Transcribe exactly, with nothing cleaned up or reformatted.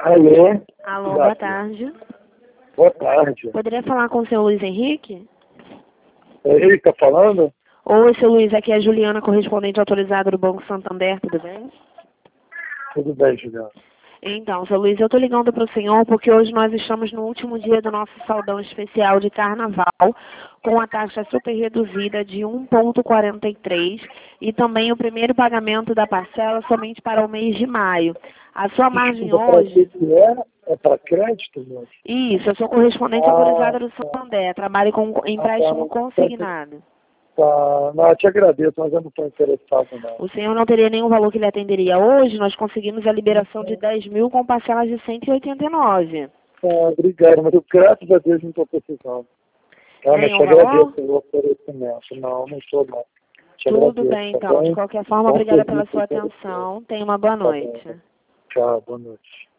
Alô? Alô, boa tarde. Boa tarde. Poderia falar com o seu Luiz Henrique? É ele que está falando? Oi, seu Luiz, aqui é a Juliana, correspondente autorizada do Banco Santander, tudo bem? Tudo bem, Juliana. Então, seu Luiz, eu estou ligando para o senhor porque hoje nós estamos no último dia do nosso saldão especial de carnaval, com a taxa super reduzida de um vírgula quarenta e três e também o primeiro pagamento da parcela somente para o mês de maio. A sua margem Desculpa, para hoje... que é? É para crédito, meu? Isso, eu sou correspondente Ah, autorizada do Santander, trabalho com empréstimo consignado. Tá, não, eu te agradeço, mas eu não estou interessado, não. O senhor não teria nenhum valor que lhe atenderia hoje? Nós conseguimos a liberação de dez mil com parcelas de cento e oitenta e nove. Ah, obrigado, mas eu, graças a Deus, não estou precisando. Tá, mas Nenhum te valor? agradeço pelo oferecimento. Não, não estou, não. Te Tudo agradeço, bem, tá então. De bem? qualquer forma, Bom obrigada pela serviço sua para você. atenção. Tenha uma boa Tá bom. noite. Tchau, boa noite.